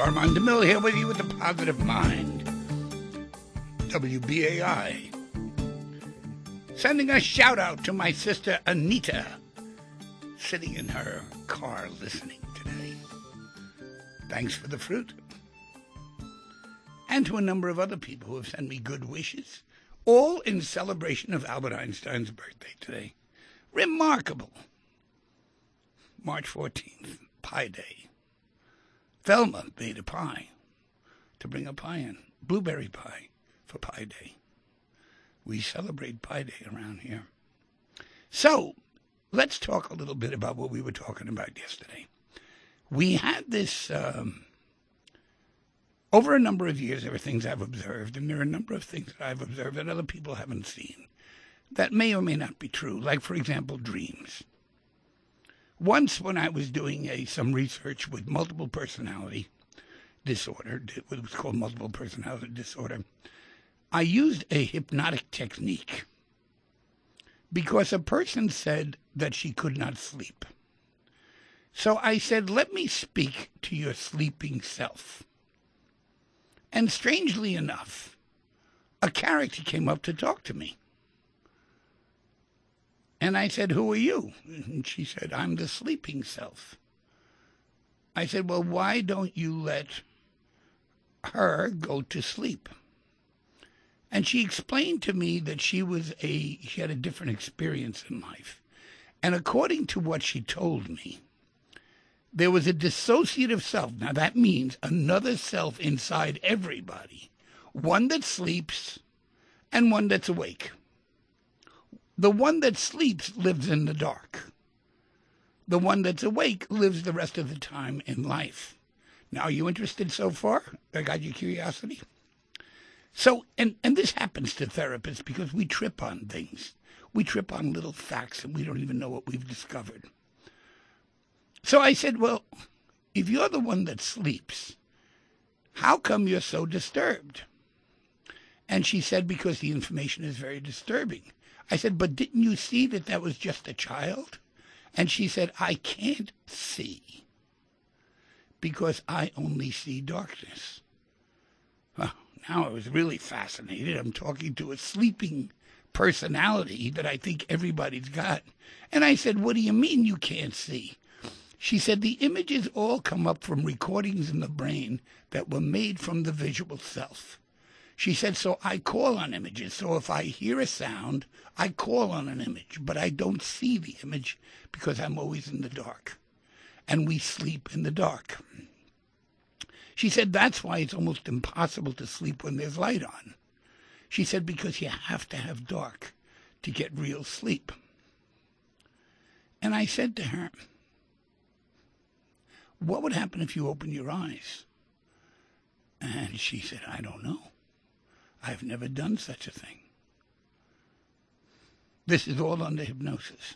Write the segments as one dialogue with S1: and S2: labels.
S1: Armand DeMille here with you with the Positive Mind. WBAI. Sending a shout out to my sister Anita, sitting in her car listening today. Thanks for the fruit. And to a number of other people who have sent me good wishes, all in celebration of Albert Einstein's birthday today. Remarkable. March 14th, Pi Day. Thelma made a pie to bring a pie in, blueberry pie for Pi Day. We celebrate Pi Day around here. So, let's talk a little bit about what we were talking about yesterday. We had this, over a number of years, there are things I've observed, and there are a number of things that I've observed that other people haven't seen that may or may not be true, like, for example, dreams. Once when I was doing some research with multiple personality disorder, it was called multiple personality disorder, I used a hypnotic technique because a person said that she could not sleep. So I said, let me speak to your sleeping self. And strangely enough, a character came up to talk to me. And I said, who are you? And she said, I'm the sleeping self. I said, well, why don't you let her go to sleep? And she explained to me that she had a different experience in life. And according to what she told me, there was a dissociative self. Now that means another self inside everybody. One that sleeps and one that's awake. The one that sleeps lives in the dark. The one that's awake lives the rest of the time in life. Now, are you interested so far? I got your curiosity? So, and this happens to therapists because we trip on things. We trip on little facts and we don't even know what we've discovered. So I said, well, if you're the one that sleeps, how come you're so disturbed? And she said, because the information is very disturbing. I said, but didn't you see that that was just a child? And she said, I can't see because I only see darkness. Well, now I was really fascinated. I'm talking to a sleeping personality that I think everybody's got. And I said, what do you mean you can't see? She said, the images all come up from recordings in the brain that were made from the visual self. She said, so I call on images. So if I hear a sound, I call on an image, but I don't see the image because I'm always in the dark. And we sleep in the dark. She said, that's why it's almost impossible to sleep when there's light on. She said, because you have to have dark to get real sleep. And I said to her, what would happen if you open your eyes? And she said, I don't know. I've never done such a thing. This is all under hypnosis.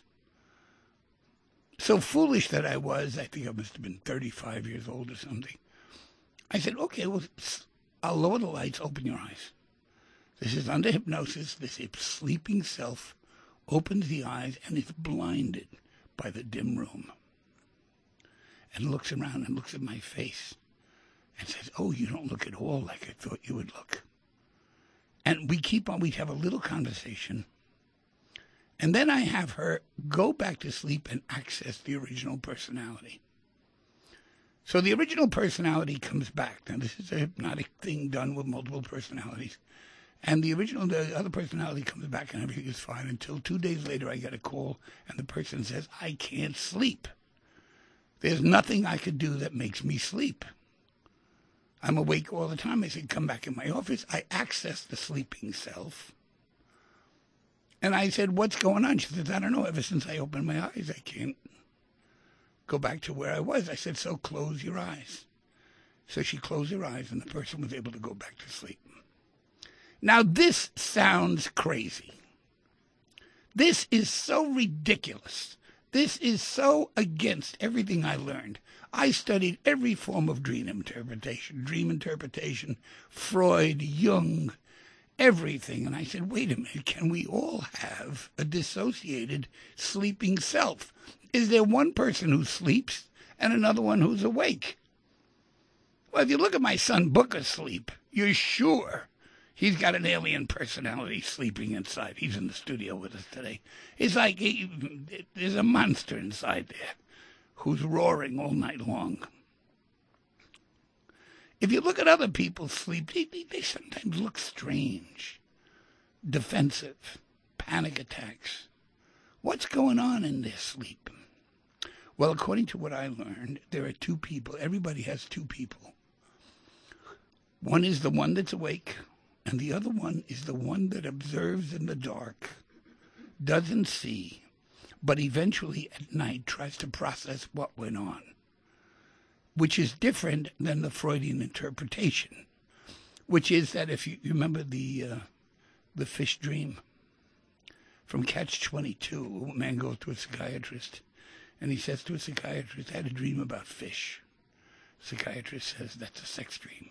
S1: So foolish that I was, I think I must have been 35 years old or something. I said, okay, well, I'll lower the lights, open your eyes. This is under hypnosis. This sleeping self opens the eyes and is blinded by the dim room. And looks around and looks at my face and says, oh, you don't look at all like I thought you would look. And we have a little conversation. And then I have her go back to sleep and access the original personality. So the original personality comes back. Now, this is a hypnotic thing done with multiple personalities. And the other personality comes back and everything is fine until 2 days later I get a call and the person says, I can't sleep. There's nothing I could do that makes me sleep. I'm awake all the time. I said, come back in my office. I access the sleeping self. And I said, what's going on? She says, I don't know. Ever since I opened my eyes, I can't go back to where I was. I said, so close your eyes. So she closed her eyes and the person was able to go back to sleep. Now, this sounds crazy. This is so ridiculous. This is so against everything I learned. I studied every form of dream interpretation, Freud, Jung, everything. And I said, wait a minute, can we all have a dissociated sleeping self? Is there one person who sleeps and another one who's awake? Well, if you look at my son Booker sleep, you're sure he's got an alien personality sleeping inside. He's in the studio with us today. It's like there's a monster inside there who's roaring all night long. If you look at other people sleep, they sometimes look strange, defensive, panic attacks. What's going on in their sleep? Well, according to what I learned, there are two people. Everybody has two people. One is the one that's awake, and the other one is the one that observes in the dark, doesn't see, but eventually at night tries to process what went on, which is different than the Freudian interpretation, which is that if you remember the fish dream from Catch-22, a man goes to a psychiatrist, and he says to a psychiatrist, I had a dream about fish. Psychiatrist says, that's a sex dream.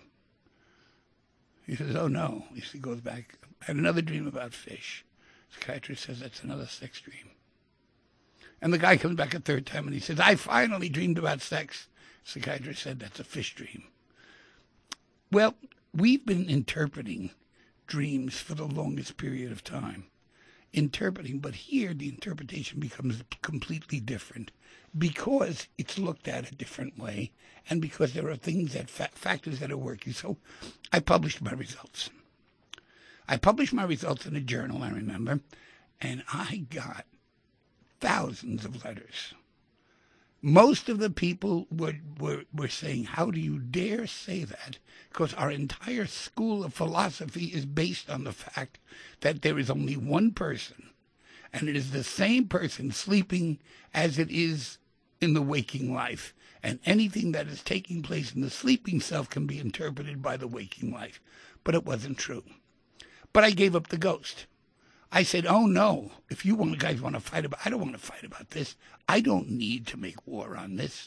S1: He says, oh no. He goes back, I had another dream about fish. Psychiatrist says, that's another sex dream. And the guy comes back a third time and he says, I finally dreamed about sex. Psychiatrist said, that's a fish dream. Well, we've been interpreting dreams for the longest period of time. But here the interpretation becomes completely different because it's looked at a different way and because there are things that factors that are working. So I published my results. I published my results in a journal, I remember, and I got thousands of letters. Most of the people were saying, how do you dare say that? Because our entire school of philosophy is based on the fact that there is only one person, and it is the same person sleeping as it is in the waking life. And anything that is taking place in the sleeping self can be interpreted by the waking life. But it wasn't true. But I gave up the ghost. I said, oh no, if you guys want to fight about, I don't want to fight about this. I don't need to make war on this.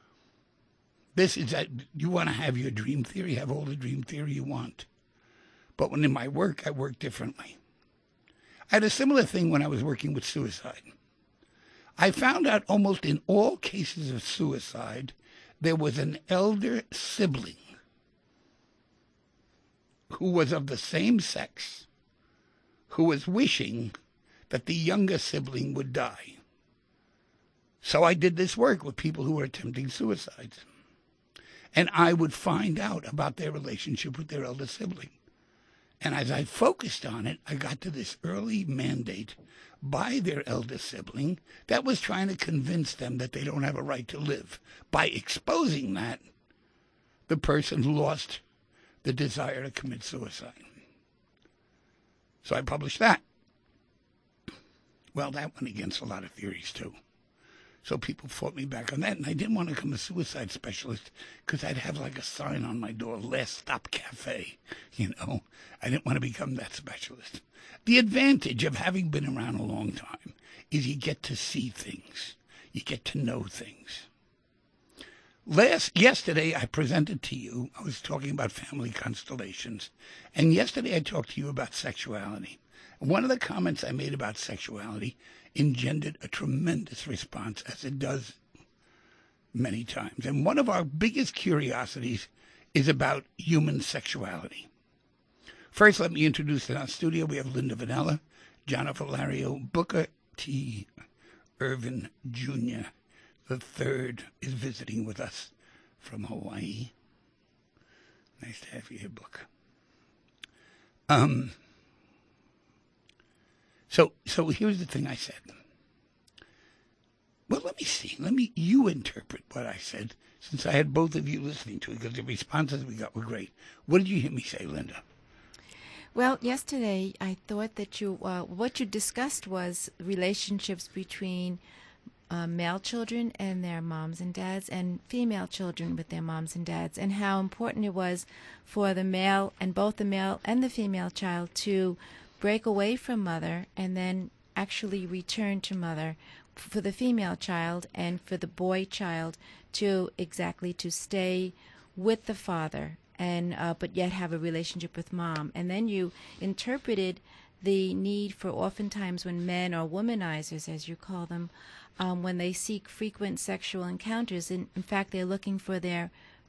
S1: This is that you want to have your dream theory, have all the dream theory you want. But when in my work, I work differently. I had a similar thing when I was working with suicide. I found out almost in all cases of suicide, there was an elder sibling who was of the same sex, who was wishing that the younger sibling would die. So I did this work with people who were attempting suicide. And I would find out about their relationship with their elder sibling. And as I focused on it, I got to this early mandate by their elder sibling that was trying to convince them that they don't have a right to live. By exposing that, the person lost the desire to commit suicide. So I published that. Well, that went against a lot of theories, too. So people fought me back on that, and I didn't want to become a suicide specialist because I'd have like a sign on my door, Last Stop Cafe, I didn't want to become that specialist. The advantage of having been around a long time is you get to see things. You get to know things. Yesterday, I presented to you, I was talking about family constellations, and yesterday I talked to you about sexuality. One of the comments I made about sexuality engendered a tremendous response, as it does many times. And one of our biggest curiosities is about human sexuality. First, let me introduce in our studio, we have Linda Vanella, Jonathan Lario, Booker T. Irvin Jr. The third is visiting with us from Hawaii. Nice to have you here, Booker. So here's the thing I said. Well, let me see. You interpret what I said, since I had both of you listening to it, because the responses we got were great. What did you hear me say, Linda?
S2: Well, yesterday I thought that what you discussed was relationships between male children and their moms and dads, and female children with their moms and dads, and how important it was for the male and both the male and the female child to break away from mother and then actually return to mother, for the female child and for the boy child to stay with the father and but yet have a relationship with mom. And then you interpreted the need for, oftentimes when men or womanizers, as you call them, when they seek frequent sexual encounters, in fact they're looking for their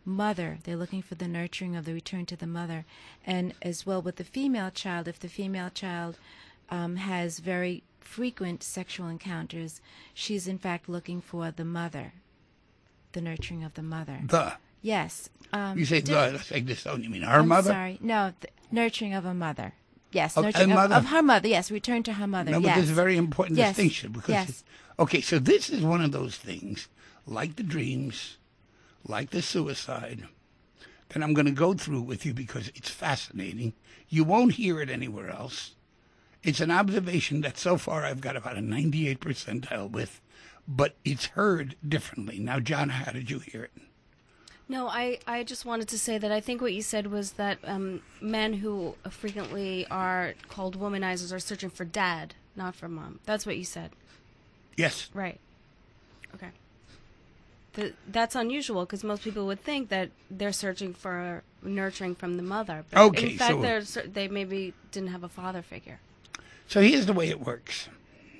S2: mother. They're looking for the nurturing of the return to the mother. And as well with the female child, if the female child has very frequent sexual encounters, she's in fact looking for the mother, the nurturing of the mother. Yes.
S1: You say the, like this, don't you mean her mother?
S2: Sorry. No, the nurturing of a mother. Yes,
S1: Of
S2: nurturing
S1: a mother?
S2: of her mother. Yes, return to her mother.
S1: No, but
S2: yes.
S1: this is a very important
S2: Yes.
S1: distinction. Because
S2: Yes.
S1: okay, so this is one of those things, like the dreams, like the suicide, that I'm going to go through with you because it's fascinating. You won't hear it anywhere else. It's an observation that so far I've got about a 98 percentile with, but it's heard differently. Now, John, how did you hear it?
S3: No, I just wanted to say that I think what you said was that men who frequently are called womanizers are searching for dad, not for mom. That's what you said.
S1: Yes.
S3: Right. Okay. That's unusual because most people would think that they're searching for nurturing from the mother. But
S1: Okay,
S3: in fact,
S1: so
S3: they maybe didn't have a father figure.
S1: So here's the way it works.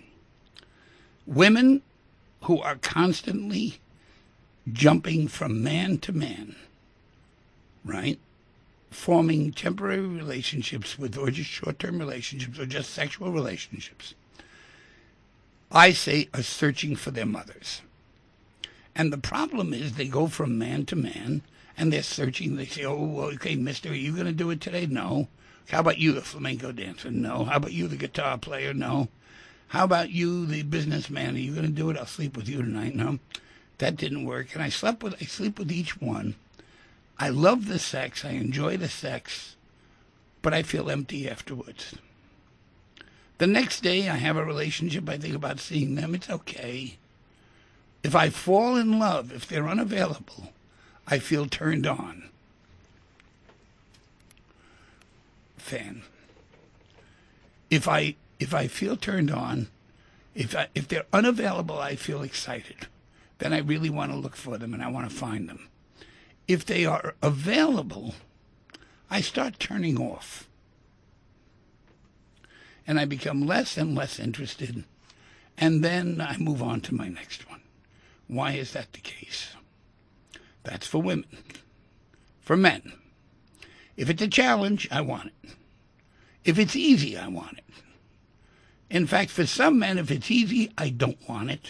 S1: Women who are constantly jumping from man to man, right? Forming temporary relationships with, or just short-term relationships, or just sexual relationships, I say are searching for their mothers. And the problem is they go from man to man, and they're searching. They say, oh, okay, mister, are you going to do it today? No. How about you, the flamenco dancer? No. How about you, the guitar player? No. How about you, the businessman? Are you going to do it? I'll sleep with you tonight. No. That didn't work. And I sleep with each one. I love the sex. I enjoy the sex. But I feel empty afterwards. The next day I have a relationship. I think about seeing them. It's okay. If I fall in love, if they're unavailable, I feel turned on. Fan. If I feel turned on, if they're unavailable, I feel excited. Then I really want to look for them and I want to find them. If they are available, I start turning off. And I become less and less interested. And then I move on to my next one. Why is that the case? That's for women. For men, if it's a challenge, I want it. If it's easy, I want it. In fact, for some men, if it's easy, I don't want it.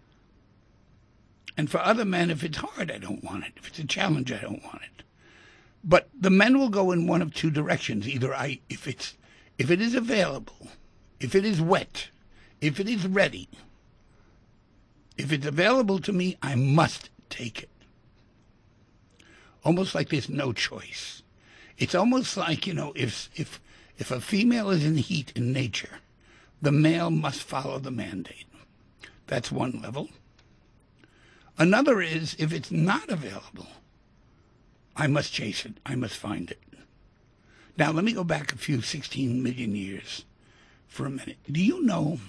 S1: And for other men, if it's hard, I don't want it. If it's a challenge, I don't want it. But the men will go in one of two directions. Either if it is available, if it is wet, if it is ready, if it's available to me, I must take it. Almost like there's no choice. It's almost like, if a female is in heat in nature, the male must follow the mandate. That's one level. Another is, if it's not available, I must chase it. I must find it. Now, let me go back a few 16 million years for a minute. Do you know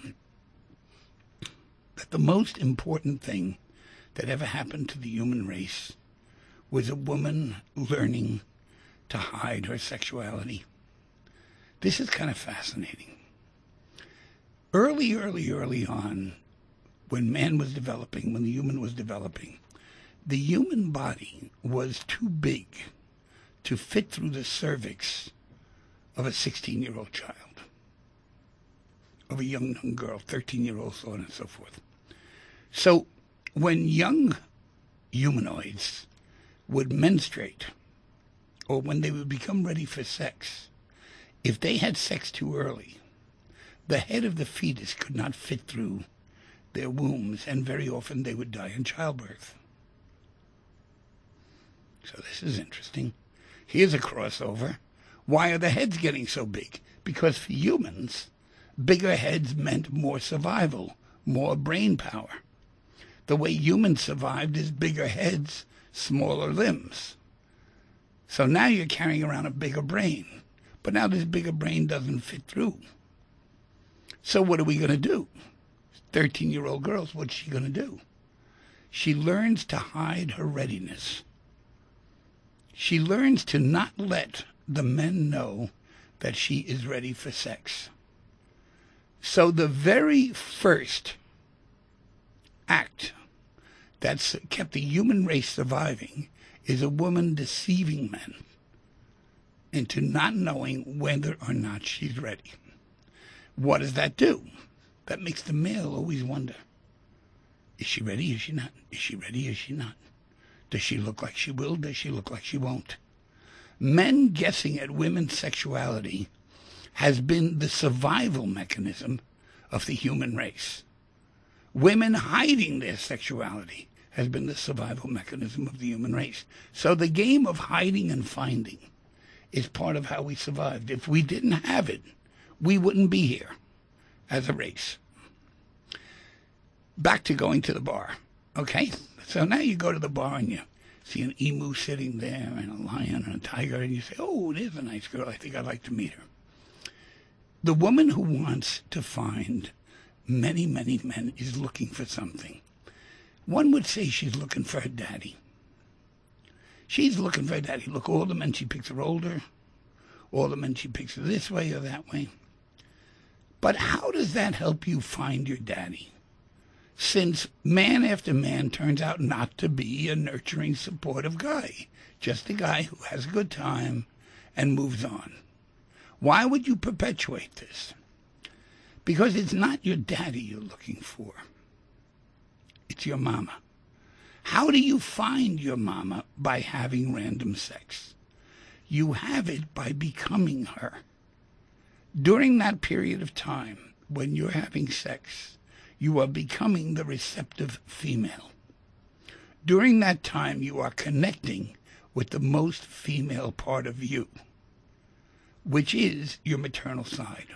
S1: that the most important thing that ever happened to the human race was a woman learning to hide her sexuality? This is kind of fascinating. Early on, when man was developing, when the human was developing, the human body was too big to fit through the cervix of a 16-year-old child, of a young girl, 13-year-old, so on and so forth. So when young humanoids would menstruate, or when they would become ready for sex, if they had sex too early, the head of the fetus could not fit through their wombs, and very often they would die in childbirth. So this is interesting. Here's a crossover. Why are the heads getting so big? Because for humans, bigger heads meant more survival, more brain power. The way humans survived is bigger heads, smaller limbs. So now you're carrying around a bigger brain. But now this bigger brain doesn't fit through. So what are we going to do? 13-year-old girls, what's she going to do? She learns to hide her readiness. She learns to not let the men know that she is ready for sex. So the very first act that's kept the human race surviving is a woman deceiving men into not knowing whether or not she's ready. What does that do? That makes the male always wonder, is she ready? Is she not? Is she ready? Is she not? Does she look like she will? Does she look like she won't? Men guessing at women's sexuality has been the survival mechanism of the human race. Women hiding their sexuality has been the survival mechanism of the human race. So the game of hiding and finding is part of how we survived. If we didn't have it, we wouldn't be here as a race. Back to going to the bar, okay? So now you go to the bar and you see an emu sitting there and a lion and a tiger, and you say, oh, there's a nice girl. I think I'd like to meet her. The woman who wants to find many, many men is looking for something. One would say she's looking for her daddy. She's looking for her daddy. Look, all the men she picks are older. All the men she picks are this way or that way. But how does that help you find your daddy? Since man after man turns out not to be a nurturing, supportive guy. Just a guy who has a good time and moves on. Why would you perpetuate this? Because it's not your daddy you're looking for. It's your mama. How do you find your mama? By having random sex. You have it by becoming her. During that period of time when you're having sex, you are becoming the receptive female. During that time, you are connecting with the most female part of you, which is your maternal side.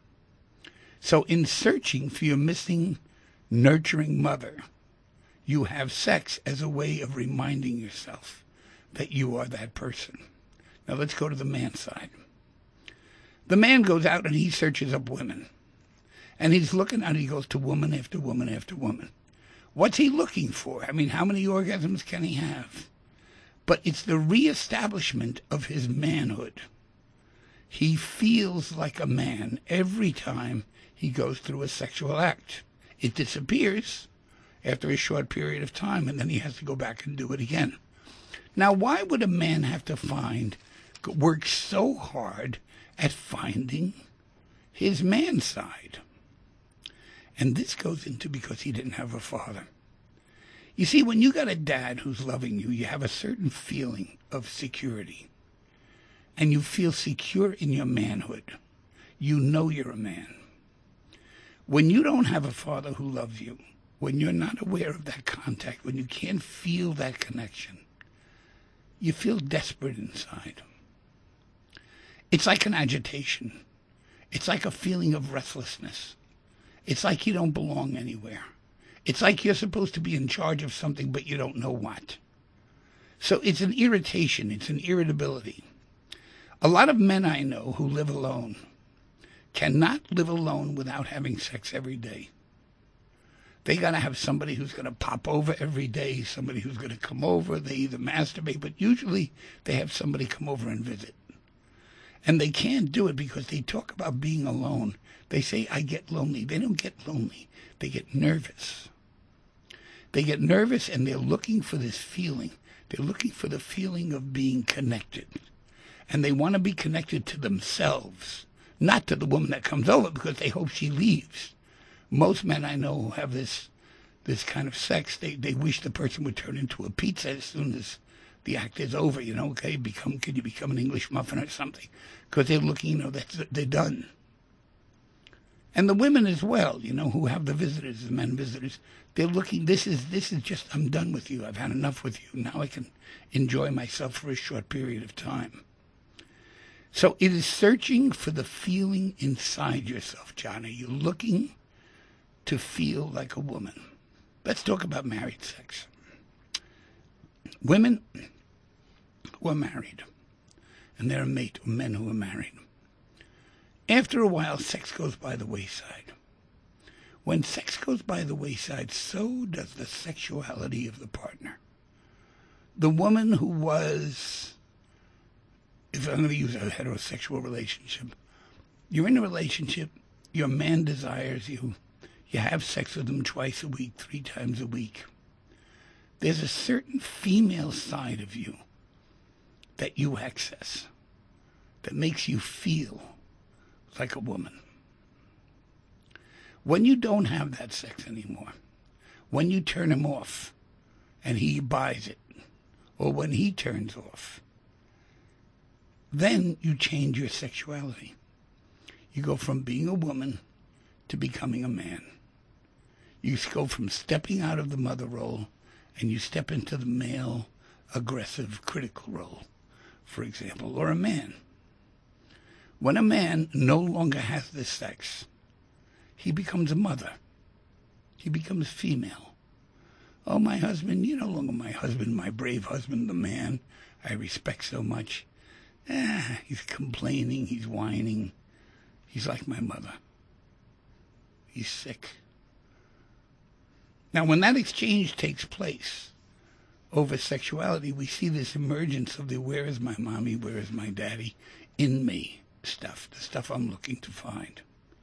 S1: So in searching for your missing, nurturing mother, you have sex as a way of reminding yourself that you are that person. Now let's go to the man's side. The man goes out and he searches up women. And he's looking out, he goes to woman after woman after woman. What's he looking for? I mean, how many orgasms can he have? But it's the reestablishment of his manhood. He feels like a man every time he goes through a sexual act. It disappears after a short period of time, and then he has to go back and do it again. Now, why would a man have to work so hard at finding his man side? And this goes into because he didn't have a father. You see, when you got a dad who's loving you, you have a certain feeling of security. And you feel secure in your manhood. You know you're a man. When you don't have a father who loves you, when you're not aware of that contact, when you can't feel that connection, you feel desperate inside. It's like an agitation. It's like a feeling of restlessness. It's like you don't belong anywhere. It's like you're supposed to be in charge of something, but you don't know what. So it's an irritation. It's an irritability. A lot of men I know who live alone cannot live alone without having sex every day. They got to have somebody who's going to pop over every day, somebody who's going to come over. They either masturbate, but usually they have somebody come over and visit. And they can't do it because they talk about being alone. They say, I get lonely. They don't get lonely. They get nervous. They get nervous and they're looking for this feeling. They're looking for the feeling of being connected. And they want to be connected to themselves, not to the woman that comes over because they hope she leaves. Most men I know who have this kind of sex, they wish the person would turn into a pizza as soon as the act is over, okay, could you become an English muffin or something? Because they're looking, they're done. And the women as well, who have the visitors, the men visitors, they're looking, this is just, I'm done with you. I've had enough with you. Now I can enjoy myself for a short period of time. So it is searching for the feeling inside yourself, John. Are you looking to feel like a woman? Let's talk about married sex. Women who are married, and they're a mate, or men who are married. After a while, sex goes by the wayside. When sex goes by the wayside, so does the sexuality of the partner. The woman who was, if I'm going to use a heterosexual relationship, you're in a relationship, your man desires you, you have sex with him twice a week, 3 times a week. There's a certain female side of you that you access that makes you feel like a woman. When you don't have that sex anymore, when you turn him off and he buys it, or when he turns off, then you change your sexuality. You go from being a woman to becoming a man. You go from stepping out of the mother role and you step into the male, aggressive, critical role, for example, or a man. When a man no longer has this sex, he becomes a mother. He becomes female. Oh, my husband, you're no longer my husband, my brave husband, the man I respect so much. He's complaining, he's whining. He's like my mother. He's sick. Now, when that exchange takes place over sexuality, we see this emergence of the where is my mommy, where is my daddy in me stuff, the stuff I'm looking to find.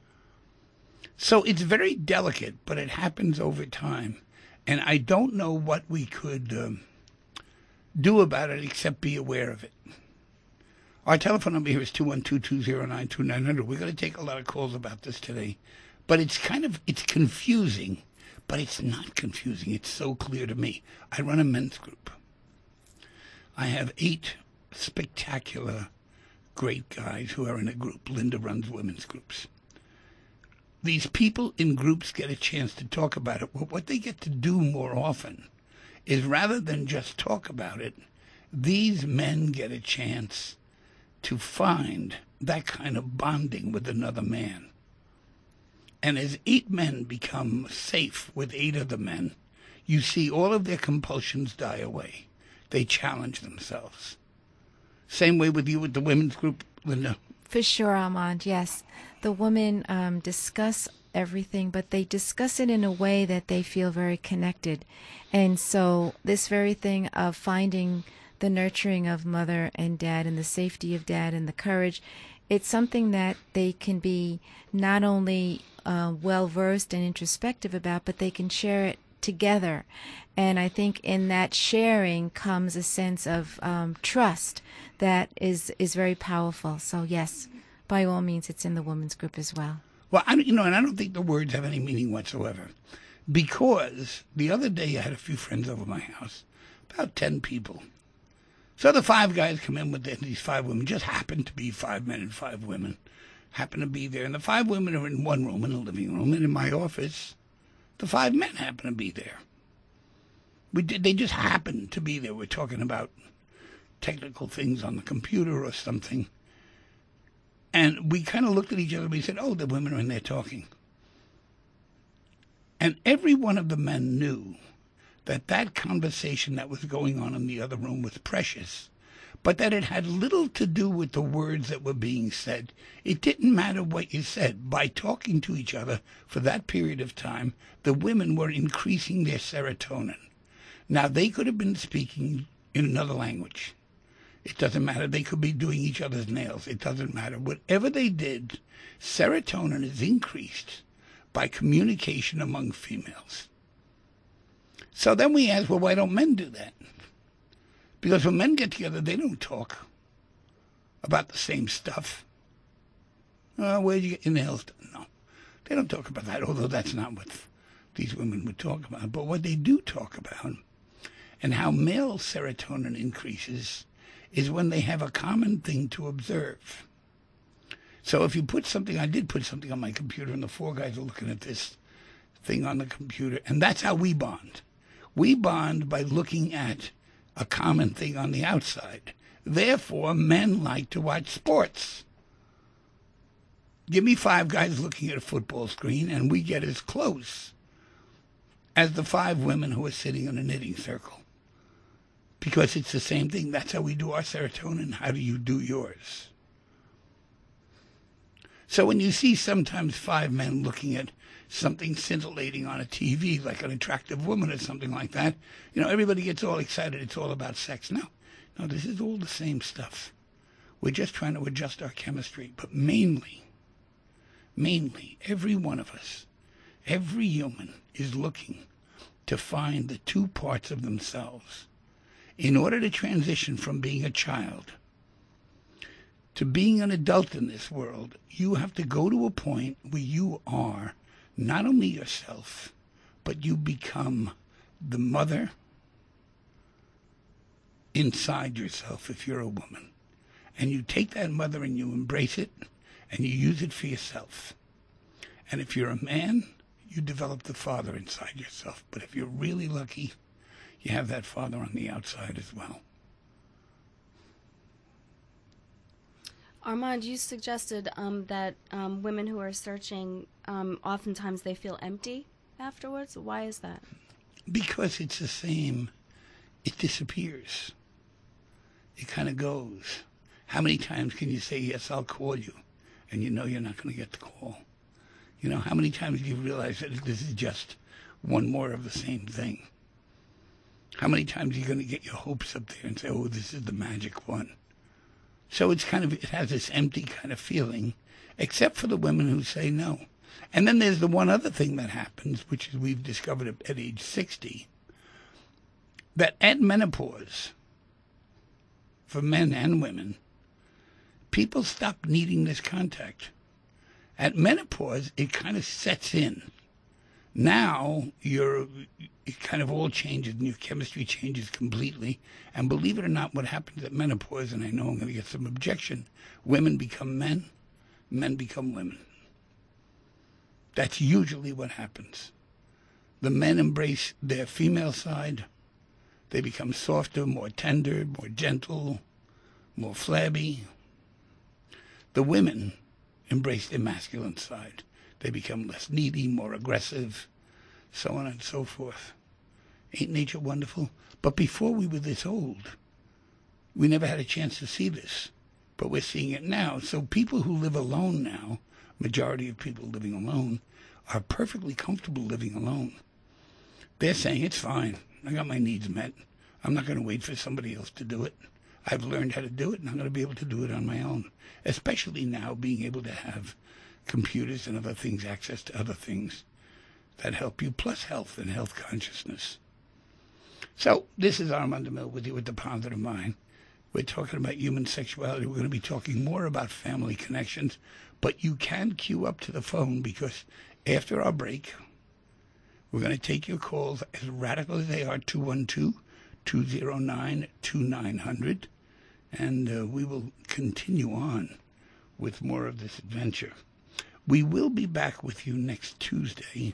S1: So it's very delicate, but it happens over time. And I don't know what we could do about it except be aware of it. Our telephone number here is 212-209-2900. We're going to take a lot of calls about this today. But it's confusing, but it's not confusing. It's so clear to me. I run a men's group. I have 8 spectacular, great guys who are in a group. Linda runs women's groups. These people in groups get a chance to talk about it. Well, what they get to do more often is rather than just talk about it, these men get a chance to find that kind of bonding with another man. And as 8 men become safe with 8 other men, you see all of their compulsions die away. They challenge themselves. Same way with you with the women's group, Linda?
S2: For sure, Armand, yes. The women discuss everything, but they discuss it in a way that they feel very connected. And so this very thing of finding the nurturing of mother and dad and the safety of dad and the courage, it's something that they can be not only well-versed and introspective about, but they can share it together. And I think in that sharing comes a sense of trust that is very powerful. So yes, by all means, it's in the women's group as well.
S1: Well, and I don't think the words have any meaning whatsoever. Because the other day I had a few friends over my house, about 10 people. So the 5 guys come in with these 5 women, just happen to be 5 men and 5 women, happen to be there. And the 5 women are in one room, in the living room, and in my office, the 5 men happen to be there. They just happen to be there. We're talking about technical things on the computer or something. And we kind of looked at each other and we said, oh, the women are in there talking. And every one of the men knew that conversation that was going on in the other room was precious, but that it had little to do with the words that were being said. It didn't matter what you said. By talking to each other for that period of time, the women were increasing their serotonin. Now, they could have been speaking in another language. It doesn't matter. They could be doing each other's nails. It doesn't matter. Whatever they did, serotonin is increased by communication among females. So then we ask, well, why don't men do that? Because when men get together, they don't talk about the same stuff. Where'd you get your nails done? No, they don't talk about that, although that's not what these women would talk about. But what they do talk about, and how male serotonin increases, is when they have a common thing to observe. So if you put something, I did put something on my computer, and the 4 guys are looking at this thing on the computer, and that's how we bond. We bond by looking at a common thing on the outside. Therefore, men like to watch sports. Give me 5 guys looking at a football screen, and we get as close as the 5 women who are sitting in a knitting circle. Because it's the same thing. That's how we do our serotonin. How do you do yours? So when you see sometimes 5 men looking at something scintillating on a TV, like an attractive woman or something like that, everybody gets all excited. It's all about sex. No, this is all the same stuff. We're just trying to adjust our chemistry. But mainly, every one of us, every human is looking to find the 2 parts of themselves In order to transition from being a child to being an adult in this world, you have to go to a point where you are not only yourself, but you become the mother inside yourself if you're a woman. And you take that mother and you embrace it and you use it for yourself. And if you're a man, you develop the father inside yourself. But if you're really lucky, you have that father on the outside as well.
S3: Armand, you suggested that women who are searching, oftentimes they feel empty afterwards. Why is that?
S1: Because it's the same. It disappears. It kind of goes. How many times can you say, yes, I'll call you, and you know you're not going to get the call? You know, how many times do you realize that this is just one more of the same thing? How many times are you going to get your hopes up there and say, oh, this is the magic one? So it's kind of, it has this empty kind of feeling, except for the women who say no. And then there's the one other thing that happens, which is we've discovered at age 60, that at menopause, for men and women, people stop needing this contact. At menopause, it kind of sets in. Now, it kind of all changes, and your chemistry changes completely. And believe it or not, what happens at menopause, and I know I'm going to get some objection, women become men, men become women. That's usually what happens. The men embrace their female side. They become softer, more tender, more gentle, more flabby. The women embrace their masculine side. They become less needy, more aggressive, so on and so forth. Ain't nature wonderful? But before we were this old, we never had a chance to see this. But we're seeing it now. So people who live alone now, majority of people living alone, are perfectly comfortable living alone. They're saying, it's fine. I got my needs met. I'm not going to wait for somebody else to do it. I've learned how to do it, and I'm going to be able to do it on my own. Especially now, being able to have computers and other things, access to other things that help you, plus health and health consciousness. So this is Armand DeMille with you at the Positive Mind. We're talking about human sexuality. We're going to be talking more about family connections, but you can queue up to the phone because after our break, we're going to take your calls as radical as they are, 212-209-2900, and we will continue on with more of this adventure. We will be back with you next Tuesday,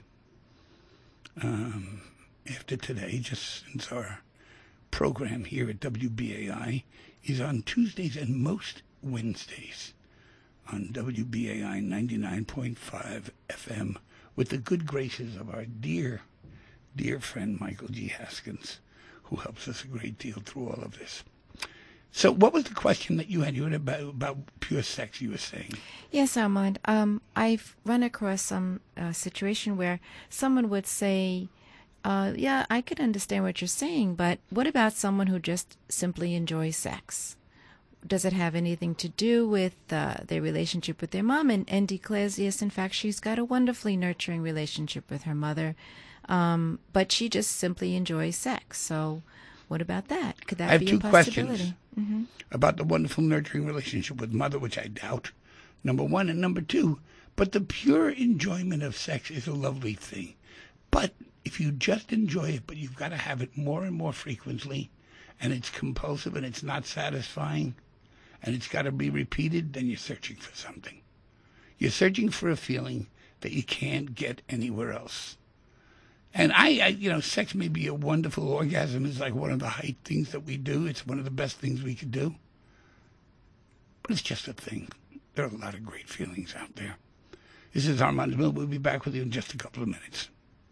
S1: after today, just since our program here at WBAI is on Tuesdays and most Wednesdays on WBAI 99.5 FM with the good graces of our dear, dear friend Michael G. Haskins, who helps us a great deal through all of this. So what was the question that you had? You had about pure sex, you were saying.
S2: Yes, Armand. I've run across some situation where someone would say, yeah, I could understand what you're saying, but what about someone who just simply enjoys sex? Does it have anything to do with their relationship with their mom? And declares, yes, in fact, she's got a wonderfully nurturing relationship with her mother, but she just simply enjoys sex. So what about that? Could that be a possibility? I have two questions
S1: about the wonderful nurturing relationship with mother, which I doubt, number one. And number two, but the pure enjoyment of sex is a lovely thing. But if you just enjoy it, but you've got to have it more and more frequently, and it's compulsive and it's not satisfying, and it's got to be repeated, then you're searching for something. You're searching for a feeling that you can't get anywhere else. And I sex may be a wonderful orgasm. Is like one of the height things that we do. It's one of the best things we could do. But it's just a thing. There are a lot of great feelings out there. This is Armand DeMille. We'll be back with you in just a couple of minutes.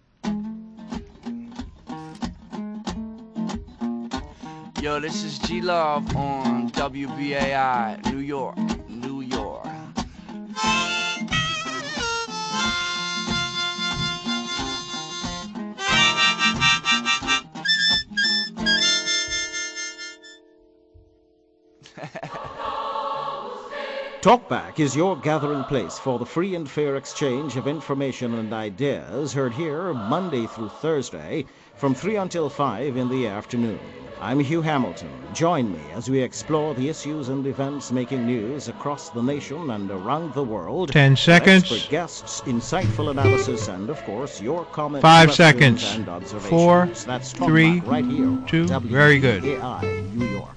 S4: Yo, this is G Love on WBAI, New York, New York.
S5: Talkback is your gathering place for the free and fair exchange of information and ideas, heard here Monday through Thursday from 3 until 5 in the afternoon. I'm Hugh Hamilton. Join me as we explore the issues and events making news across the nation and around the world.
S6: 10 seconds.
S5: Expert guests, insightful analysis, and of course your comments,
S6: 5
S5: questions,
S6: seconds.
S5: and observations.
S6: 4,
S5: That's Talk
S6: 3,
S5: Back right here.
S6: 2. Very good.
S5: WBAI, New York.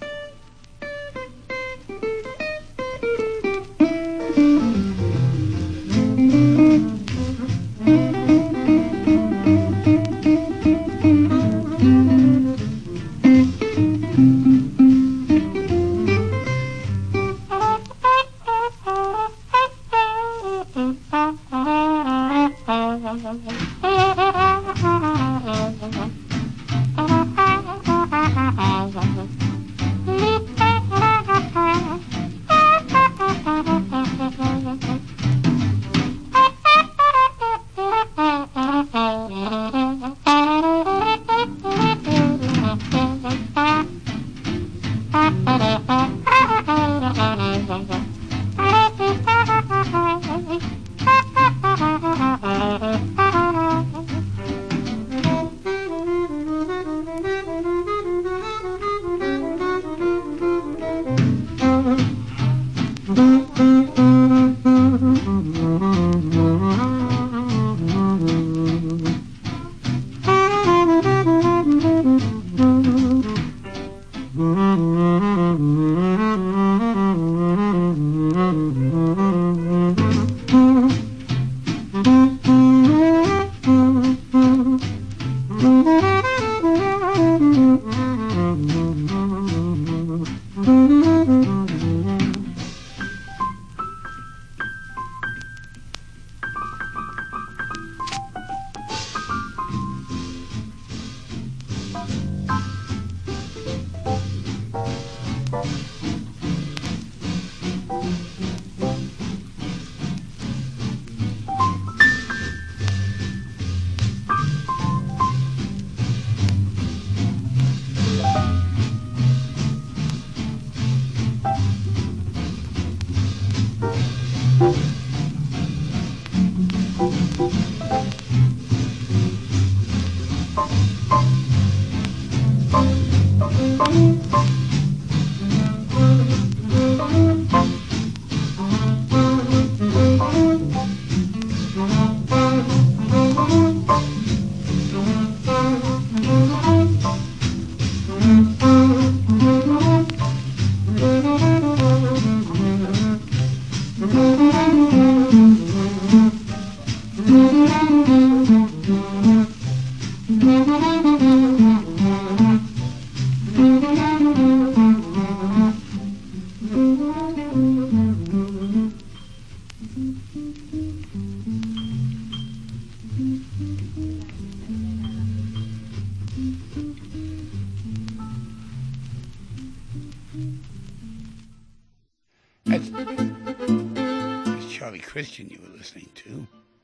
S1: That's Charlie Christian you were listening to.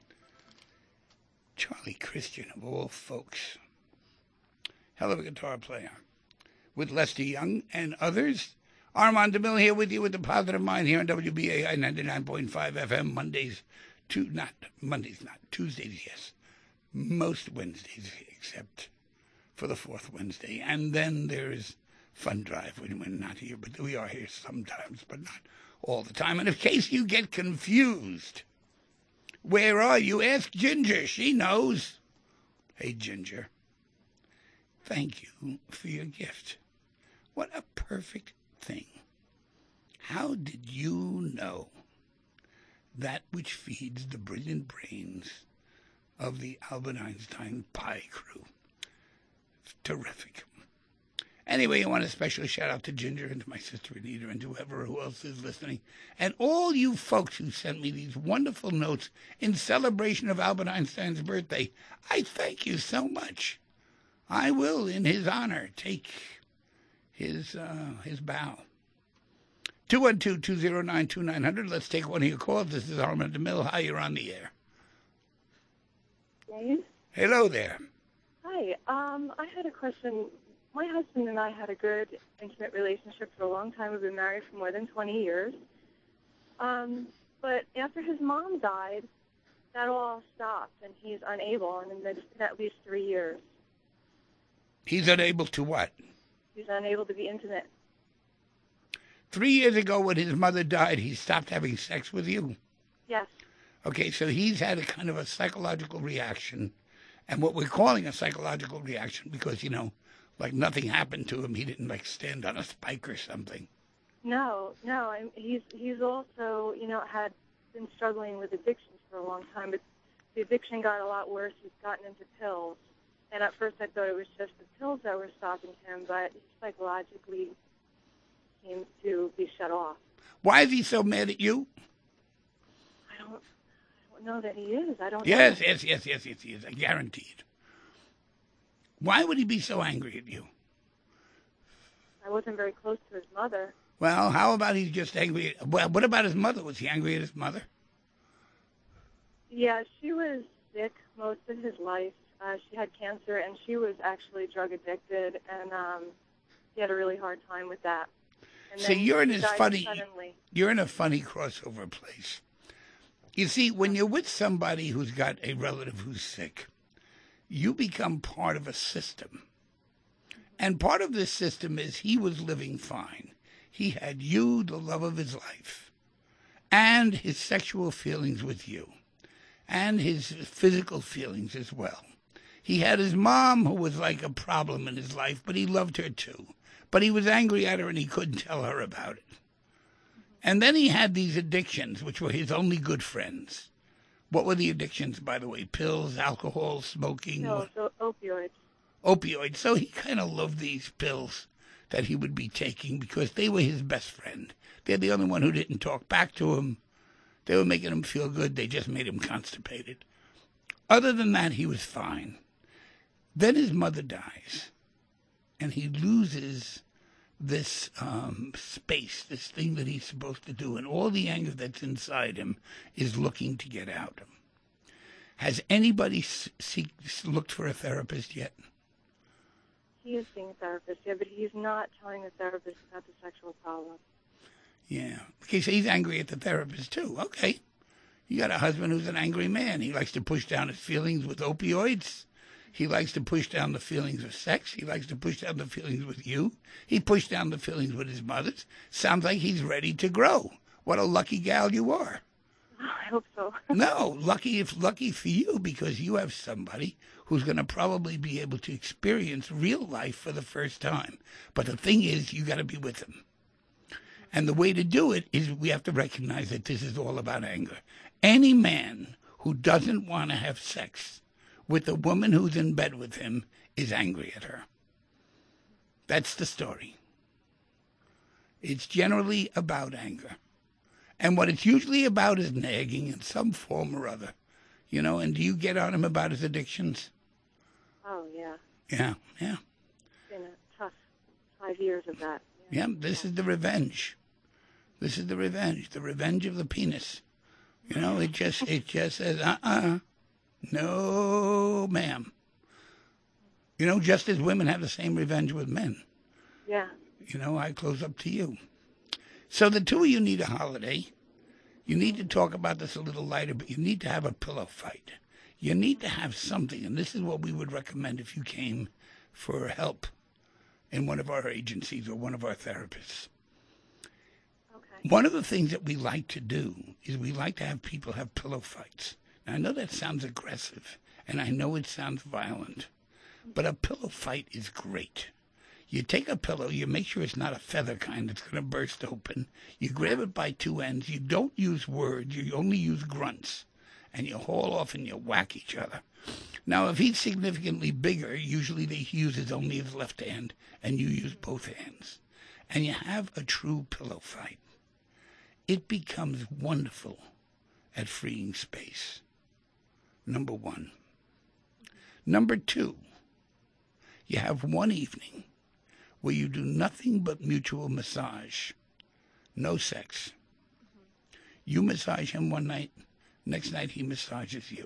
S1: Charlie Christian, of all folks. Hell of a guitar player. With Lester Young and others. Armand DeMille here with you with the Positive Mind here on WBAI 99.5 FM. Tuesdays, yes. Most Wednesdays, except for the fourth Wednesday. And then there's Fun Drive when we're not here, but we are here sometimes, but not all the time. And in case you get confused, where are you? Ask Ginger. She knows. Hey, Ginger. Thank you for your gift. What a perfect thing. How did you know that which feeds the brilliant brains of the Albert Einstein Pi crew? It's terrific. Anyway, I want a special shout out to Ginger and to my sister Anita and to whoever else is listening. And all you folks who sent me these wonderful notes in celebration of Albert Einstein's birthday. I thank you so much. I will, in his honor, take his bow. 212-209-2900. Let's take one of your calls. This is Armand DeMille. Hi, you're on the air.
S7: Dave?
S1: Hello there.
S7: Hi. I had a question. My husband and I had a good, intimate relationship for a long time. We've been married for more than 20 years. But after his mom died, that all stopped, and he's unable, and it's been at least 3 years.
S1: He's unable to what?
S7: He's unable to be intimate.
S1: 3 years ago when his mother died, he stopped having sex with you?
S7: Yes.
S1: Okay, so he's had a kind of a psychological reaction, and what we're calling a psychological reaction because, like nothing happened to him. He didn't, like, stand on a spike or something.
S7: No. He's also, had been struggling with addictions for a long time, but the addiction got a lot worse. He's gotten into pills. And at first I thought it was just the pills that were stopping him, but he psychologically seems to be shut off.
S1: Why is he so mad at you?
S7: I don't know that he is. I don't
S1: Yes,
S7: know.
S1: yes, he is. Guaranteed. Why would he be so angry at you?
S7: I wasn't very close to his mother.
S1: Well, how about he's just angry? Well, what about his mother? Was he angry at his mother?
S7: Yeah, she was sick most of his life. She had cancer, and she was actually drug addicted, and he had a really hard time with that. And
S1: See, you're in
S7: he
S1: this
S7: died
S1: funny.
S7: suddenly.
S1: You're in a funny crossover place. You see, when you're with somebody who's got a relative who's sick, you become part of a system. And part of this system is he was living fine. He had you, the love of his life, and his sexual feelings with you, and his physical feelings as well. He had his mom, who was like a problem in his life, but he loved her too. But he was angry at her and he couldn't tell her about it. And then he had these addictions, which were his only good friends. What were the addictions, by the way? Pills, alcohol, smoking?
S7: No, so opioids.
S1: Opioids. So he kind of loved these pills that he would be taking because they were his best friend. They're the only one who didn't talk back to him. They were making him feel good. They just made him constipated. Other than that, he was fine. Then his mother dies, and he loses this space, this thing that he's supposed to do, and all the anger that's inside him is looking to get out. Has anybody looked for a therapist yet?
S7: He is seeing a therapist, yeah, but he's not telling the therapist about the sexual problem.
S1: Yeah. Okay, so he's angry at the therapist, too. Okay. You got a husband who's an angry man. He likes to push down his feelings with opioids. He likes to push down the feelings of sex. He likes to push down the feelings with you. He pushed down the feelings with his mothers. Sounds like he's ready to grow. What a lucky gal you are.
S7: I hope so.
S1: No, lucky for you because you have somebody who's going to probably be able to experience real life for the first time. But the thing is, you got to be with him. And the way to do it is we have to recognize that this is all about anger. Any man who doesn't want to have sex with the woman who's in bed with him is angry at her. That's the story. It's generally about anger. And what it's usually about is nagging in some form or other. And do you get on him about his addictions?
S7: Oh, yeah.
S1: Yeah.
S7: It's been a tough 5 years of that.
S1: Yeah, this is the revenge. This is the revenge of the penis. It just says, no, ma'am. Just as women have the same revenge with men.
S7: Yeah.
S1: I close up to you. So the two of you need a holiday. You need to talk about this a little lighter, but you need to have a pillow fight. You need to have something, and this is what we would recommend if you came for help in one of our agencies or one of our therapists.
S7: Okay.
S1: One of the things that we like to do is we like to have people have pillow fights. Now, I know that sounds aggressive, and I know it sounds violent, but a pillow fight is great. You take a pillow, you make sure it's not a feather kind that's going to burst open. You grab it by two ends. You don't use words. You only use grunts. And you haul off and you whack each other. Now, if he's significantly bigger, usually he uses only his left hand, and you use both hands. And you have a true pillow fight. It becomes wonderful at freeing space. Number one. Number two, you have one evening where you do nothing but mutual massage. No sex. You massage him one night, next night he massages you.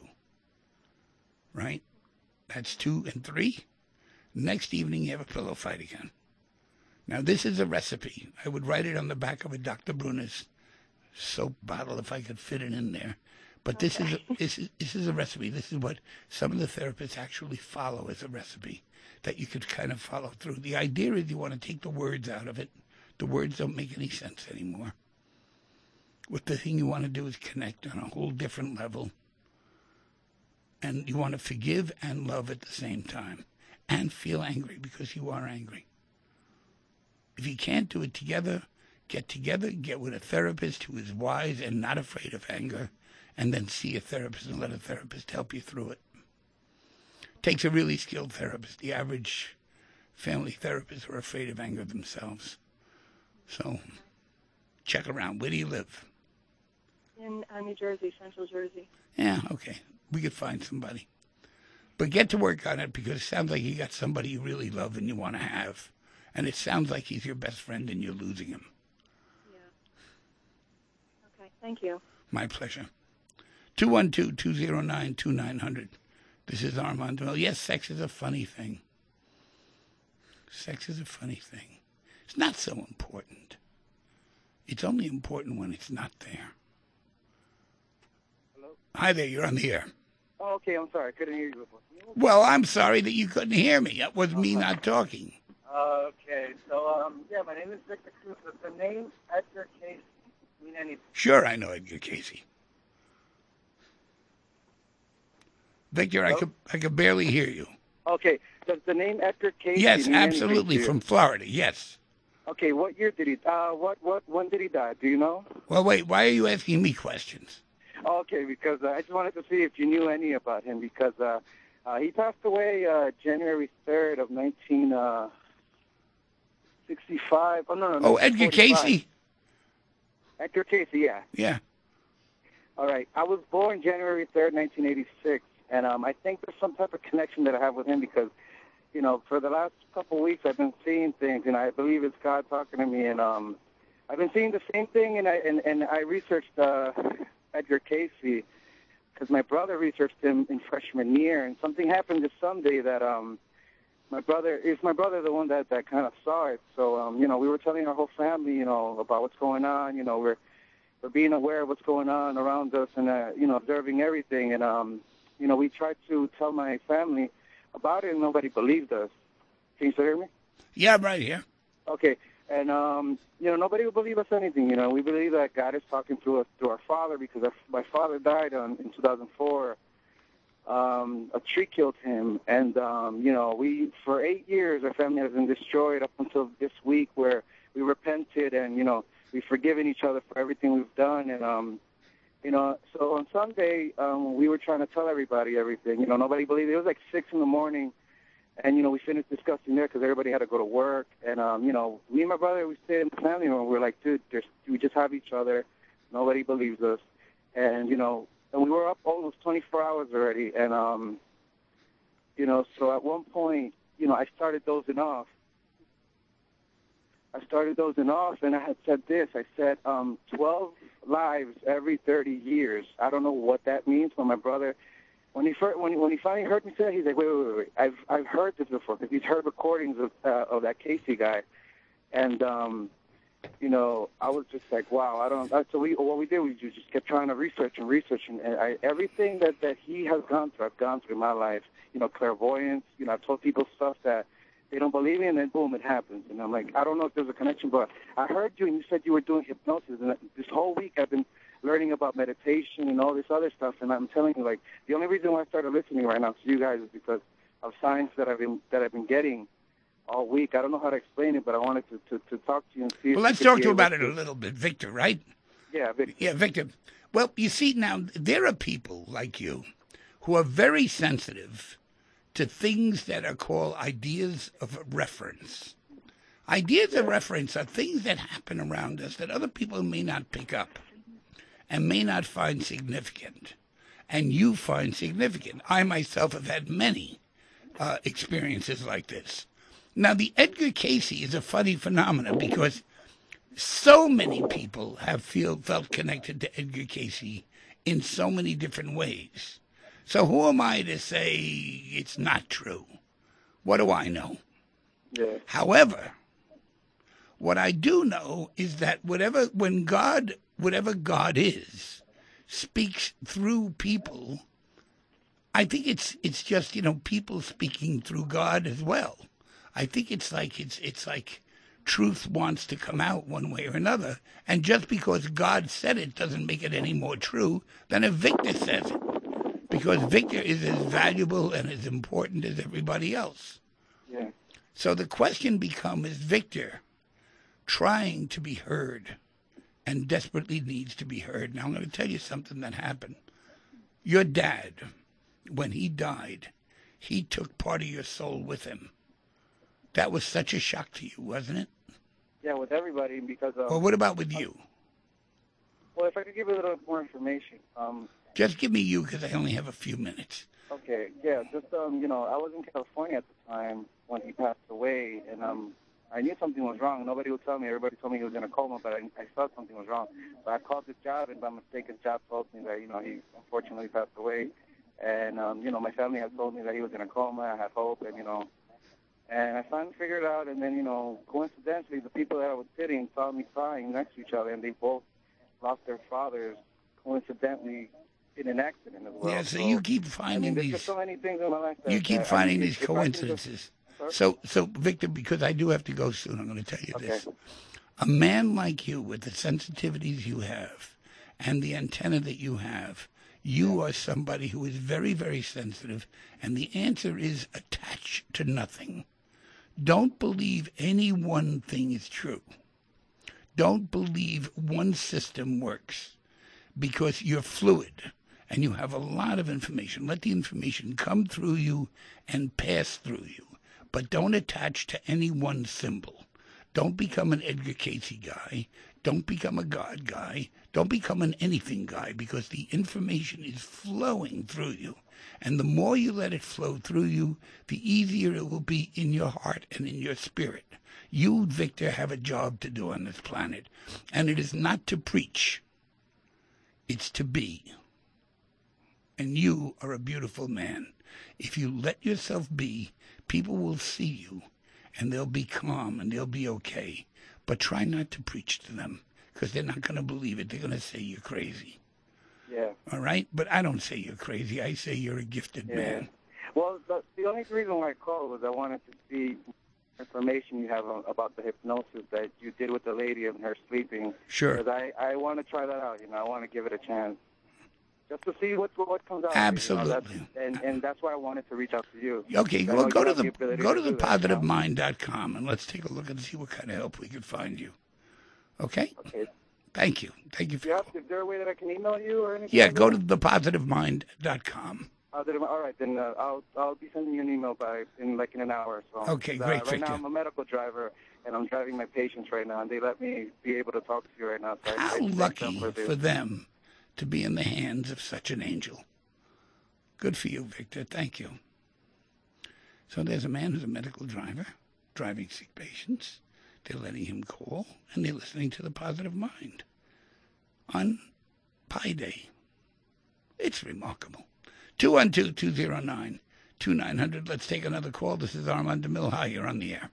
S1: Right? That's 2 and 3. Next evening you have a pillow fight again. Now this is a recipe. I would write it on the back of a Dr. Brunner's soap bottle if I could fit it in there. But this is a recipe. This is what some of the therapists actually follow as a recipe that you could kind of follow through. The idea is you want to take the words out of it. The words don't make any sense anymore. What the thing you want to do is connect on a whole different level. And you want to forgive and love at the same time. And feel angry because you are angry. If you can't do it together, get with a therapist who is wise and not afraid of anger, and then see a therapist and let a therapist help you through it. Takes a really skilled therapist. The average family therapists are afraid of anger themselves. So check around. Where do you live?
S7: In New Jersey, Central Jersey.
S1: Yeah, okay. We could find somebody. But get to work on it, because it sounds like you got somebody you really love and you want to have. And it sounds like he's your best friend and you're losing him.
S7: Yeah. Okay, thank you.
S1: My pleasure. 212-209-2900. This is Armand DeMille. Yes, sex is a funny thing. Sex is a funny thing. It's not so important. It's only important when it's not there.
S6: Hello?
S1: Hi there, you're on the air.
S6: Oh, okay, I'm sorry. I couldn't hear you before.
S1: Well, I'm sorry that you couldn't hear me. That was me not talking.
S6: Okay, so, my name is Victor Cruz. Does the name Edgar Cayce mean anything?
S1: Sure, I know Edgar Cayce. Victor, I could barely hear you.
S6: Okay, does the name Edgar Cayce
S1: Yes,
S6: mean
S1: absolutely,
S6: anything to you?
S1: from Florida, yes.
S6: Okay, what year did he, when did he die? Do you know?
S1: Well, wait, why are you asking me questions?
S6: Okay, because I just wanted to see if you knew any about him, because he passed away January 3rd of 1965. Oh, no.
S1: Oh, Edgar
S6: 45.
S1: Cayce?
S6: Edgar Cayce, yeah.
S1: Yeah.
S6: All right. I was born January 3rd, 1986, and I think there's some type of connection that I have with him because, you know, for the last couple of weeks I've been seeing things, and I believe it's God talking to me, and I've been seeing the same thing, and I researched Edgar Cayce because my brother researched him in freshman year, and something happened this Sunday that my brother the one that kind of saw it. So you know, we were telling our whole family, you know, about what's going on. You know, we're being aware of what's going on around us, and you know, observing everything. And you know, we tried to tell my family about it, and nobody believed us. Can you still hear me?
S1: Yeah, I'm right here.
S6: Okay. And, you know, nobody will believe us anything. You know, we believe that God is talking through us, through our father, because my father died in 2004. A tree killed him. And, you know, for 8 years, our family has been destroyed up until this week where we repented and, you know, we've forgiven each other for everything we've done. And, you know, so on Sunday, we were trying to tell everybody everything. You know, nobody believed it. It was like 6 in the morning. And, you know, we finished discussing there because everybody had to go to work. And, you know, me and my brother, we stayed in the family room. We were like, dude, we just have each other. Nobody believes us. And, you know, and we were up almost 24 hours already. And, you know, so at one point, you know, I started dozing off. And I had said this. I said 12 lives every 30 years. I don't know what that means, but my brother... When he finally heard me say it, he's like, wait. I've heard this before because he's heard recordings of that Cayce guy, and you know, I was just like, wow, So what we did, we just kept trying to research, and everything that he has gone through, I've gone through in my life. You know, clairvoyance. You know, I've told people stuff that they don't believe me, and then boom, it happens. And I'm like, I don't know if there's a connection, but I heard you, and you said you were doing hypnosis, and this whole week I've been learning about meditation and all this other stuff, and I'm telling you, like, the only reason why I started listening right now to you guys is because of signs that I've been getting all week. I don't know how to explain it, but I wanted to talk to you and see.
S1: Well, let's talk to you about it a little bit, Victor. Right?
S6: Yeah, Victor.
S1: Yeah, Victor. Well, you see, now there are people like you who are very sensitive to things that are called ideas of reference. Ideas of reference are things that happen around us that other people may not pick up and may not find significant, and you find significant. I myself have had many experiences like this. Now, the Edgar Cayce is a funny phenomenon because so many people have felt connected to Edgar Cayce in so many different ways. So who am I to say it's not true? What do I know?
S6: Yeah.
S1: However, what I do know is that whatever God is, speaks through people, I think it's just, people speaking through God as well. I think it's like truth wants to come out one way or another, and just because God said it doesn't make it any more true than if Victor says it, because Victor is as valuable and as important as everybody else.
S6: Yeah.
S1: So the question becomes, is Victor trying to be heard and desperately needs to be heard? Now, I'm going to tell you something that happened. Your dad, when he died, he took part of your soul with him. That was such a shock to you, wasn't it?
S6: Yeah, with everybody, because...
S1: Well, what about with you?
S6: Well, if I could give you a little more information.
S1: Just give me you, because I only have a few minutes.
S6: Okay, yeah, just, I was in California at the time when he passed away, and I knew something was wrong. Nobody would tell me. Everybody told me he was in a coma, but I felt something was wrong. So I called this job, and by mistake, his job told me that, he unfortunately passed away. And, my family had told me that he was in a coma. I had hope, and, and I finally figured it out. And then, coincidentally, the people that I was sitting saw me crying next to each other, and they both lost their fathers coincidentally in an accident as well.
S1: Yeah, so you keep finding
S6: there's
S1: these...
S6: just so many things in my life that...
S1: You keep finding these coincidences. So, Victor, because I do have to go soon, I'm going to tell you this. A man like you, with the sensitivities you have and the antenna that you have, you are somebody who is very, very sensitive, and the answer is attached to nothing. Don't believe any one thing is true. Don't believe one system works, because you're fluid and you have a lot of information. Let the information come through you and pass through you. But don't attach to any one symbol. Don't become an Edgar Cayce guy. Don't become a God guy. Don't become an anything guy, because the information is flowing through you. And the more you let it flow through you, the easier it will be in your heart and in your spirit. You, Victor, have a job to do on this planet. And it is not to preach. It's to be. And you are a beautiful man. If you let yourself be, people will see you, and they'll be calm, and they'll be okay. But try not to preach to them, because they're not going to believe it. They're going to say you're crazy.
S6: Yeah.
S1: All right? But I don't say you're crazy. I say you're a gifted man.
S6: Well, the only reason why I called was I wanted to see information you have about the hypnosis that you did with the lady and her sleeping.
S1: Sure.
S6: Because I want to try that out. I want to give it a chance. Just to see what comes out.
S1: Absolutely.
S6: And that's why I wanted to reach out to you.
S1: Okay, well, go to the positivemind.com and let's take a look and see what kind of help we can find you. Okay?
S6: Okay.
S1: Thank you. Thank you.
S6: Is there a way that I can email you or anything?
S1: Yeah, go to thepositivemind.com.
S6: All right, then I'll be sending you an email in an hour or so.
S1: Okay, great.
S6: Right now I'm a medical driver, and I'm driving my patients right now, and they let me be able to talk to you right now. So
S1: How lucky for them to be in the hands of such an angel. Good for you, Victor. Thank you. So there's a man who's a medical driver, driving sick patients. They're letting him call, and they're listening to The Positive Mind on Pi Day. It's remarkable. 212-209-2900. Let's take another call. This is Armand DeMille. Hi, you're on the air.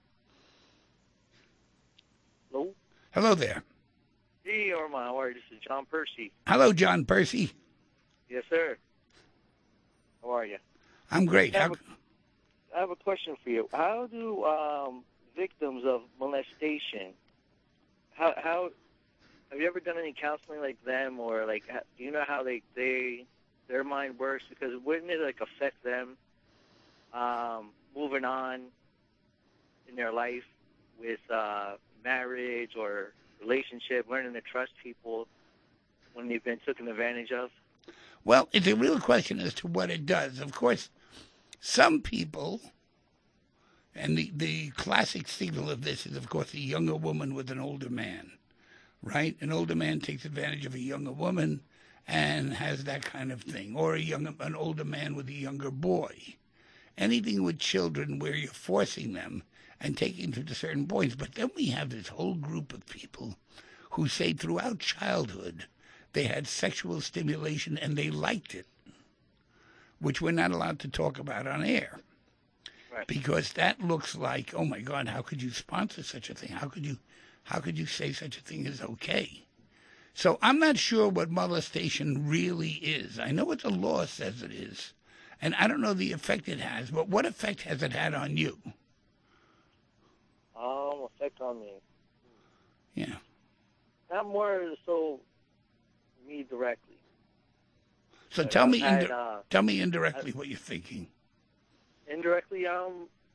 S8: Hello?
S1: Hello there.
S8: Hey, Armand. How are you? This is John Percy.
S1: Hello, John Percy.
S8: Yes, sir. How are you?
S1: I'm great.
S8: I have a question for you. How do victims of molestation, how have you ever done any counseling like them, or do you know how their mind works? Because wouldn't it affect them moving on in their life with marriage or relationship, learning to trust people when they've been taken advantage of?
S1: Well, it's a real question as to what it does. Of course, some people, and the classic signal of this is, of course, a younger woman with an older man, right? An older man takes advantage of a younger woman and has that kind of thing, or an older man with a younger boy. Anything with children where you're forcing them and taking them to certain points. But then we have this whole group of people who say throughout childhood they had sexual stimulation and they liked it, which we're not allowed to talk about on air.
S8: Right.
S1: Because that looks like, oh my God, how could you sponsor such a thing? How could you say such a thing is okay? So I'm not sure what molestation really is. I know what the law says it is, and I don't know the effect it has, but what effect has it had on you?
S8: Effect on me.
S1: Yeah.
S8: Not more so me directly.
S1: So
S8: But
S1: tell me,
S8: I've
S1: tell me indirectly what you're thinking.
S8: indirectly, oh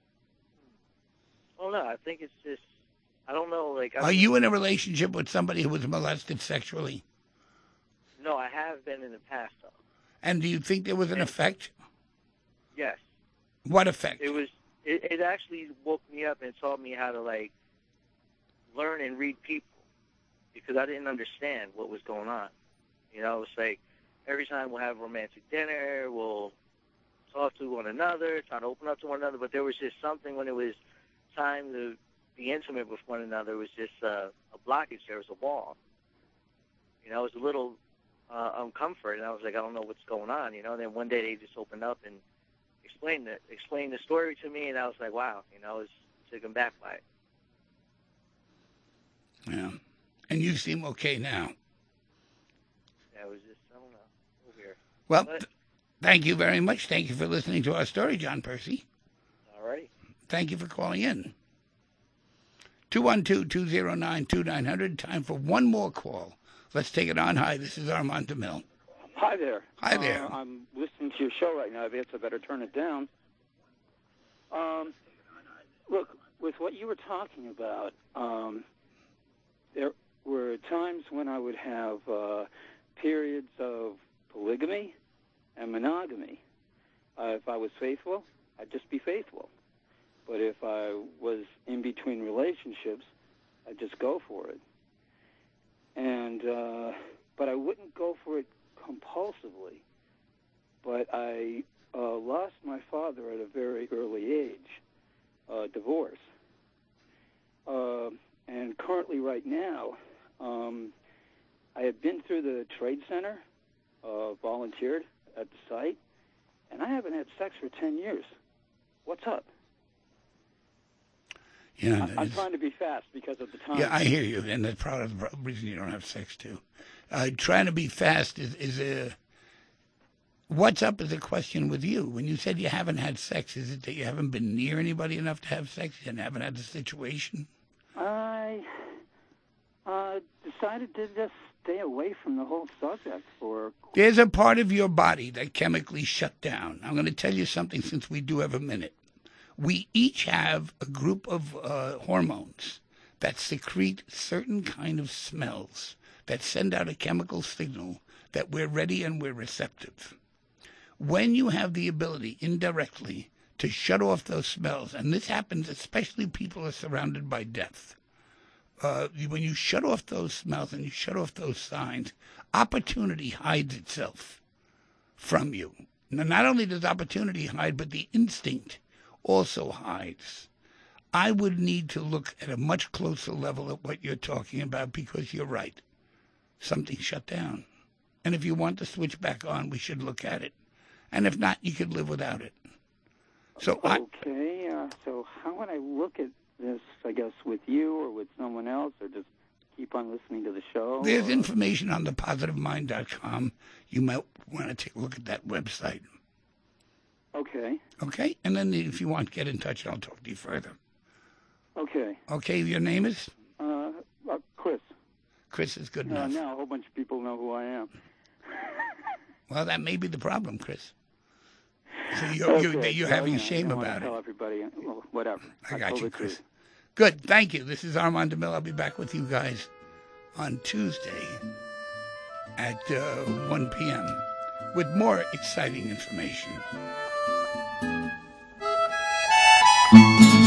S8: no, I think it's just, I don't know, like...
S1: Are you in a relationship with somebody who was molested sexually?
S8: No, I have been in the past, though.
S1: And do you think there was an effect?
S8: Yes.
S1: What effect?
S8: It actually woke me up and taught me how to, like, learn and read people, because I didn't understand what was going on. You know, it's like every time we'll have romantic dinner, we'll talk to one another, try to open up to one another, but there was just something when it was time to be intimate with one another. It was just a blockage. There was a wall. You know, it was a little uncomfort, and I was like, I don't know what's going on, you know. And then one day they just opened up and explained the story to me, and I was like, wow, you know, I was taken back by it.
S1: Yeah. And you seem okay now.
S8: Yeah, it was just, I don't know, over here.
S1: Well, thank you very much. Thank you for listening to our story, John Percy.
S8: All right.
S1: Thank you for calling in. 212-209-2900. Time for one more call. Let's take it on. Hi, this is Armand DeMille.
S9: Hi there.
S1: Hi there.
S9: I'm listening to your show right now. I guess I better turn it down. Look, with what you were talking about, there were times when I would have periods of polygamy and monogamy. If I was faithful, I'd just be faithful. But if I was in between relationships, I'd just go for it. And but I wouldn't go for it compulsively. But I lost my father at a very early age, divorce. And currently right now, I have been through the Trade Center, volunteered at the site, and I haven't had sex for 10 years. What's up?
S1: Yeah,
S9: I'm trying to be fast because of the time.
S1: Yeah, I hear you, and that's part of the reason you don't have sex, too. Trying to be fast is a... What's up is a question with you. When you said you haven't had sex, is it that you haven't been near anybody enough to have sex and haven't had the situation?
S9: I decided to just stay away from the whole subject for...
S1: There's a part of your body that chemically shut down. I'm going to tell you something since we do have a minute. We each have a group of hormones that secrete certain kind of smells that send out a chemical signal that we're ready and we're receptive. When you have the ability indirectly to shut off those smells, and this happens especially people are surrounded by death, when you shut off those smells and you shut off those signs, opportunity hides itself from you. Now, not only does opportunity hide, but the instinct also hides. I would need to look at a much closer level at what you're talking about because you're right. Something shut down. And if you want to switch back on, we should look at it. And if not, you could live without it. So
S9: so how would I look at this, I guess, with you or with someone else, or just keep on listening to the show?
S1: There's information on thepositivemind.com. You might want to take a look at that website.
S9: Okay.
S1: Okay? And then if you want, get in touch and I'll talk to you further.
S9: Okay.
S1: Okay, your name is?
S9: Chris.
S1: Chris is good enough.
S9: Now a whole bunch of people know who I am.
S1: Well, that may be the problem, Chris. So you're having shame about it.
S9: Tell everybody, whatever.
S1: I got you, Chris. Good, thank you. This is Armand DeMille. I'll be back with you guys on Tuesday at 1 p.m. with more exciting information.